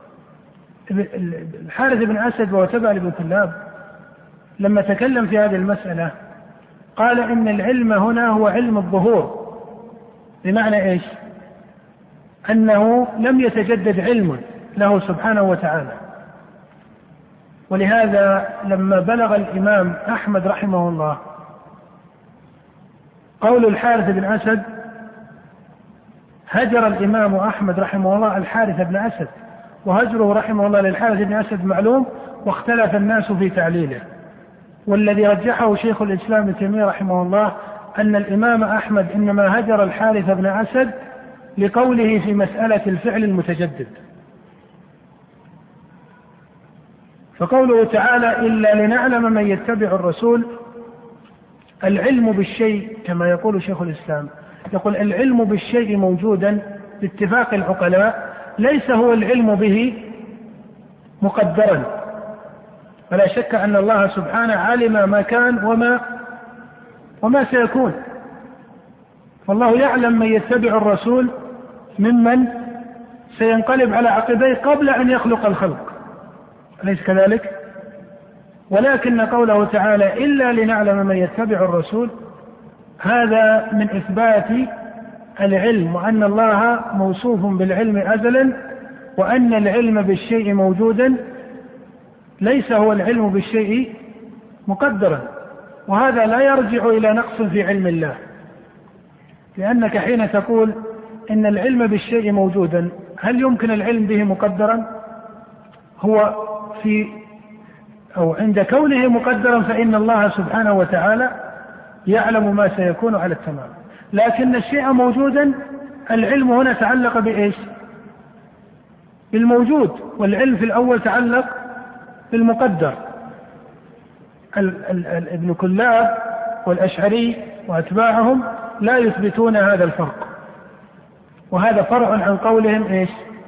الحارث بن أسد وهو تبع لابن كلاب لما تكلم في هذه المسألة قال إن العلم هنا هو علم الظهور، بمعنى إيش؟ أنه لم يتجدد علم له سبحانه وتعالى. ولهذا لما بلغ الإمام أحمد رحمه الله قول الحارث بن أسد هجر الإمام أحمد رحمه الله الحارث بن أسد، وهجره رحمه الله للحارث بن أسد معلوم، واختلف الناس في تعليله. والذي رجحه شيخ الإسلام ابن تيمية رحمه الله أن الإمام أحمد إنما هجر الحارث بن أسد لقوله في مسألة الفعل المتجدد. فقوله تعالى إلا لنعلم من يتبع الرسول، العلم بالشيء كما يقول شيخ الإسلام يقول العلم بالشيء موجودا باتفاق العقلاء، ليس هو العلم به مقدرا، فلا شك أن الله سبحانه علم ما كان وما وما سيكون. فالله يعلم من يتبع الرسول ممن سينقلب على عقبيه قبل أن يخلق الخلق، أليس كذلك؟ ولكن قوله تعالى إلا لنعلم من يتبع الرسول هذا من إثبات العلم، وأن الله موصوف بالعلم أزلا، وأن العلم بالشيء موجودا ليس هو العلم بالشيء مقدرا. وهذا لا يرجع إلى نقص في علم الله، لأنك حين تقول إن العلم بالشيء موجودا هل يمكن العلم به مقدرا؟ هو في أو عند كونه مقدرا فإن الله سبحانه وتعالى يعلم ما سيكون على التمام، لكن الشيء موجودا العلم هنا تعلق بإيش؟ بالموجود، والعلم في الأول تعلق بالمقدر. ابن كلاب والأشعري وأتباعهم لا يثبتون هذا الفرق، وهذا فرع عن قولهم إيش؟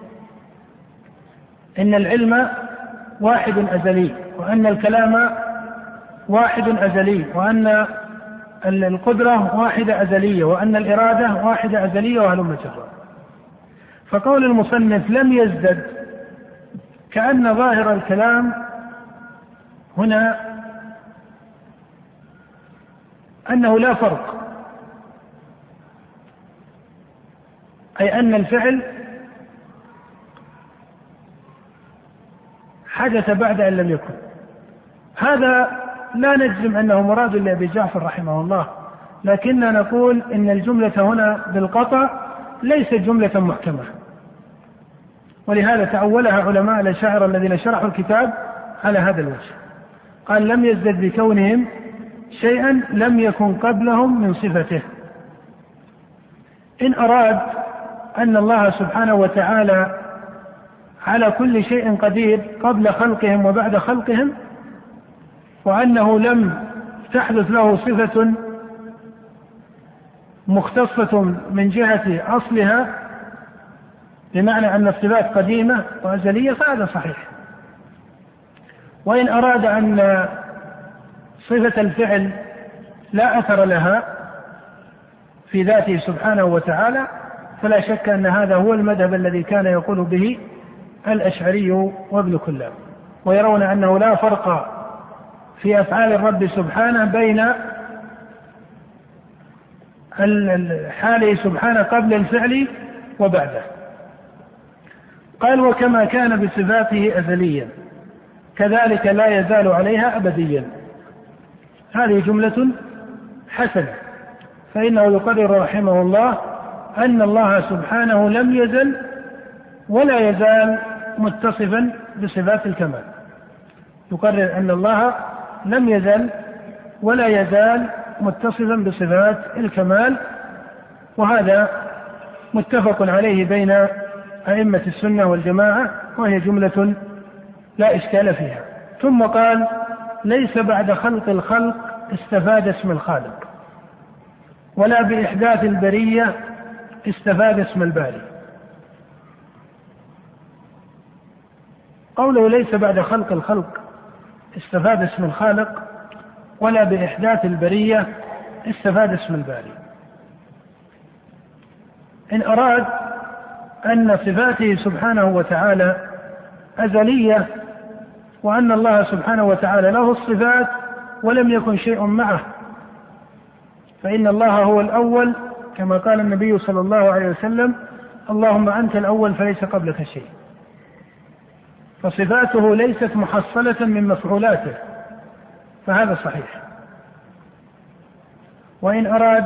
إن العلم واحد أزلي، وأن الكلام واحد أزلي، وأن القدرة واحدة أزلية، وأن الإرادة واحدة أزلية، وهلم جرا. فقول المصنف لم يزدد كأن ظاهر الكلام هنا أنه لا فرق أي أن الفعل حدث بعد أن لم يكن. هذا لا نجزم أنه مراد لأبي جعفر رحمه الله، لكننا نقول إن الجملة هنا بالقطع ليست جملة محكمة، ولهذا تأولها علماء الأشاعرة الذين شرحوا الكتاب على هذا الوجه. قال لم يزدد بكونهم شيئا لم يكن قبلهم من صفته. إن أراد أن الله سبحانه وتعالى على كل شيء قدير قبل خلقهم وبعد خلقهم، وأنه لم تحدث له صفة مختصة من جهة أصلها، بمعنى أن الصفات قديمة وأزلية، فهذا صحيح. وإن أراد أن صفة الفعل لا أثر لها في ذاته سبحانه وتعالى، فلا شك أن هذا هو المذهب الذي كان يقول به الأشعري وابن كلاب، ويرون أنه لا فرق في أفعال الرب سبحانه بين حاله سبحانه قبل الفعل وبعده. قال وكما كان بصفاته أزليا كذلك لا يزال عليها أبديا. هذه جملة حسنة، فإنه يقرر رحمه الله أن الله سبحانه لم يزل ولا يزال متصفا بصفات الكمال. يقرر أن الله لم يزل ولا يزال متصفا بصفات الكمال، وهذا متفق عليه بين أئمة السنة والجماعة، وهي جملة لا إشكال فيها. ثم قال ليس بعد خلق الخلق استفاد اسم الخالق، ولا بإحداث البرية استفاد اسم الباري. قوله ليس بعد خلق الخلق استفاد اسم الخالق، ولا بإحداث البرية استفاد اسم الباري. إن أراد أن صفاته سبحانه وتعالى أزلية، وأن الله سبحانه وتعالى له الصفات ولم يكن شيء معه، فإن الله هو الأول كما قال النبي صلى الله عليه وسلم اللهم أنت الأول فليس قبلك شيء، فصفاته ليست محصلة من مفعولاته، فهذا صحيح. وإن أراد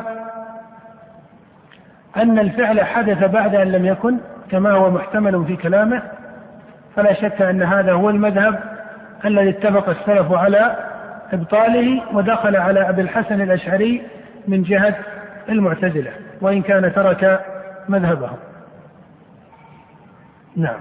أن الفعل حدث بعد أن لم يكن كما هو محتمل في كلامه، فلا شك أن هذا هو المذهب الذي اتفق السلف على إبطاله، ودخل على أبي الحسن الأشعري من جهة المعتزلة، وإن كان ترك مذهبهم. نعم.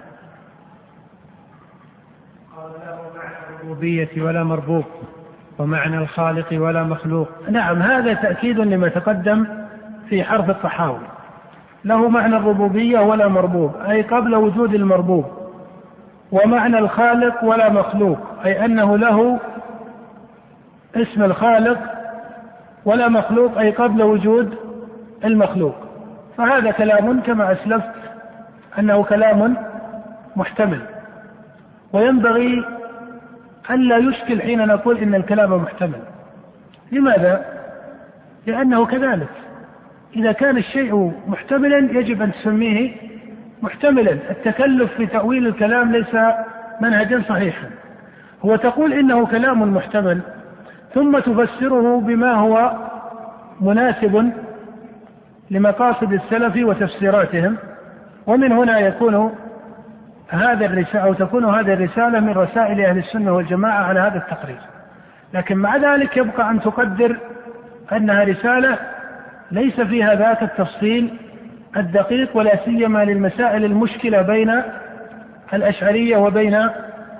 قال له معنى الربوبية ولا مربوب، ومعنى الخالق ولا مخلوق. نعم، هذا تأكيد لما تقدم في حرف الطحاوي. له معنى الربوبية ولا مربوب، أي قبل وجود المربوب، ومعنى الخالق ولا مخلوق، أي أنه له اسم الخالق، ولا مخلوق أي قبل وجود المخلوق. فهذا كلام كما أسلفت أنه كلام محتمل، وينبغي أن لا يشكل حين نقول إن الكلام محتمل. لماذا؟ لأنه كذلك إذا كان الشيء محتملا يجب أن تسميه محتملا. التكلف في تأويل الكلام ليس منهجا صحيحا. هو تقول إنه كلام محتمل ثم تفسره بما هو مناسب لمقاصد السلف وتفسيراتهم، ومن هنا يكون هذا الرسالة أو تكون هذه الرسالة من رسائل أهل السنة والجماعة على هذا التقرير. لكن مع ذلك يبقى أن تقدر أنها رسالة ليس فيها ذاك التفصيل الدقيق، ولا سيما للمسائل المشكلة بين الأشعرية وبين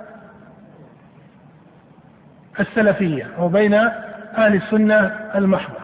السلفية أو بين أهل السنة المحضة.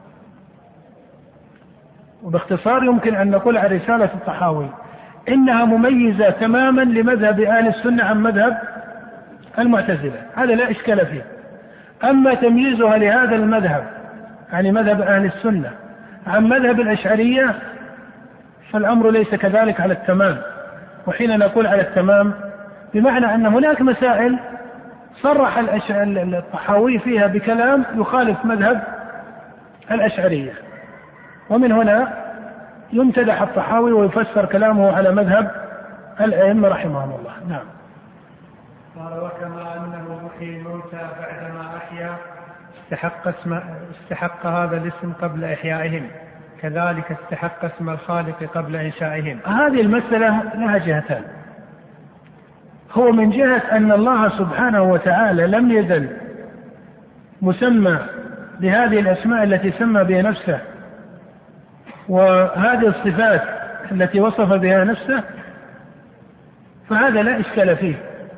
وباختصار يمكن أن نقول عن رسالة الطحاوي إنها مميزة تماما لمذهب أهل السنة عن مذهب المعتزلة، هذا لا إشكال فيه. أما تمييزها لهذا المذهب يعني مذهب أهل السنة عن مذهب الأشعرية فالأمر ليس كذلك على التمام. وحين نقول على التمام بمعنى أن هناك مسائل صرح الطحاوي فيها بكلام يخالف مذهب الأشعرية، ومن هنا يمتدح الطحاوي ويفسر كلامه على مذهب الأئمة رحمهم الله. نعم. قال وكما أنه يحيي الموتى بعدما أحيا استحق, اسم استحق هذا الاسم قبل إحيائهم، كذلك استحق اسم الخالق قبل إنشائهم. هذه المسألة لها جهتان. هو من جهة أن الله سبحانه وتعالى لم يزل مسمى بهذه الأسماء التي سمى بها نفسه وهذه الصفات التي وصف بها نفسه، فهذا لا إشكال فيه.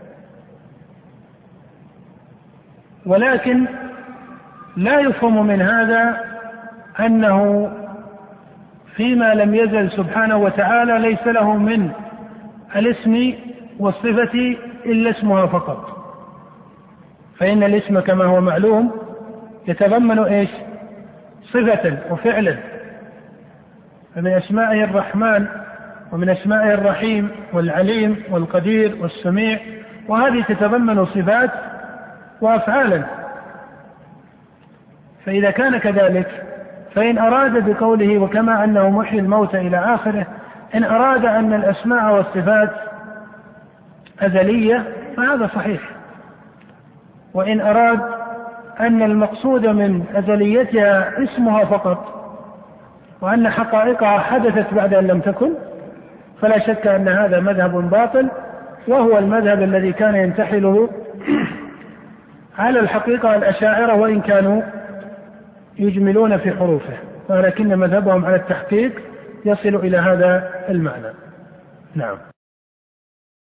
ولكن لا يفهم من هذا أنه فيما لم يزل سبحانه وتعالى ليس له من الاسم والصفة إلا اسمها فقط، فإن الاسم كما هو معلوم يتضمن إيش؟ صفة وفعلا. فمن أسمائه الرحمن ومن أسمائه الرحيم والعليم والقدير والسميع، وهذه تتضمن صفات وأفعالا. فإذا كان كذلك فإن أراد بقوله وكما أنه محيي الموتى إلى آخره، إن أراد أن الأسماء والصفات أزلية فهذا صحيح، وإن أراد أن المقصود من أزليتها اسمها فقط وأن حقائقها حدثت بعد أن لم تكن، فلا شك أن هذا مذهب باطل، وهو المذهب الذي كان ينتحله على الحقيقة الأشاعرة وإن كانوا يجملون في حروفه، ولكن مذهبهم على التحقيق يصل إلى هذا المعنى. نعم.